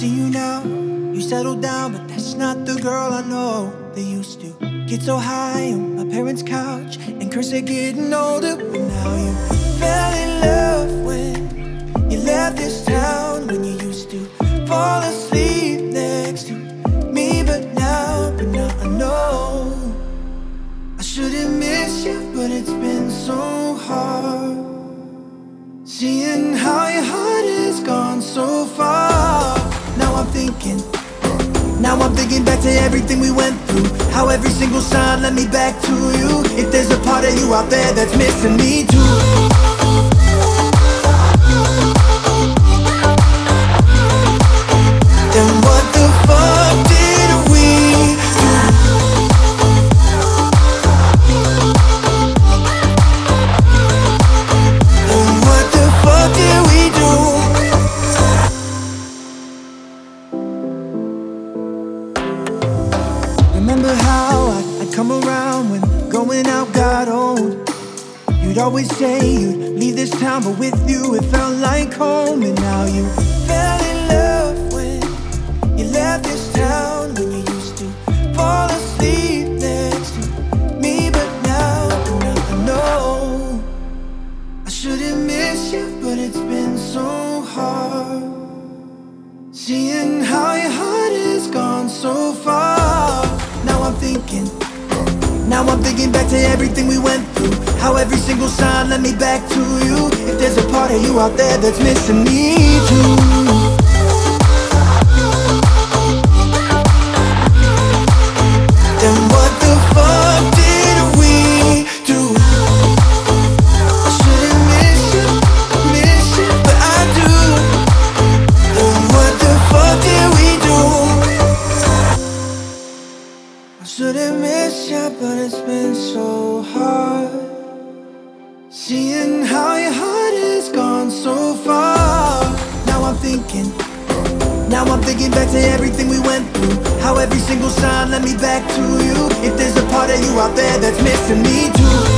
see you now. You settled down, but that's not the girl I know. They used to get so high on my parents' couch and curse at getting older. But now you fell in love when you left this town. When you used to fall asleep next to me, but now I know I shouldn't miss you, but it's been so hard seeing how your heart has gone so far. Now I'm thinking back to everything we went through, how every single sign led me back to you. If there's a part of you out there that's missing me too, then what the fuck did we do? Then what the fuck did we do? Remember how I'd come around when going out got old. You'd always say you'd leave this town, but with you it felt like home. And now you fell in love when you left this town. When you used to fall asleep next to me, but now I know I shouldn't miss you, but it's been so hard seeing how your heart has gone so far. Now I'm thinking back to everything we went through, how every single sign led me back to you. If there's a part of you out there that's missing me too, then what the fuck did we do? I shouldn't miss you, but I do. Then what the fuck did we do? I shouldn't miss you, but it's been so hard seeing how your heart has gone so far. Now I'm thinking back to everything we went through, how every single sign led me back to you. If there's a part of you out there that's missing me too,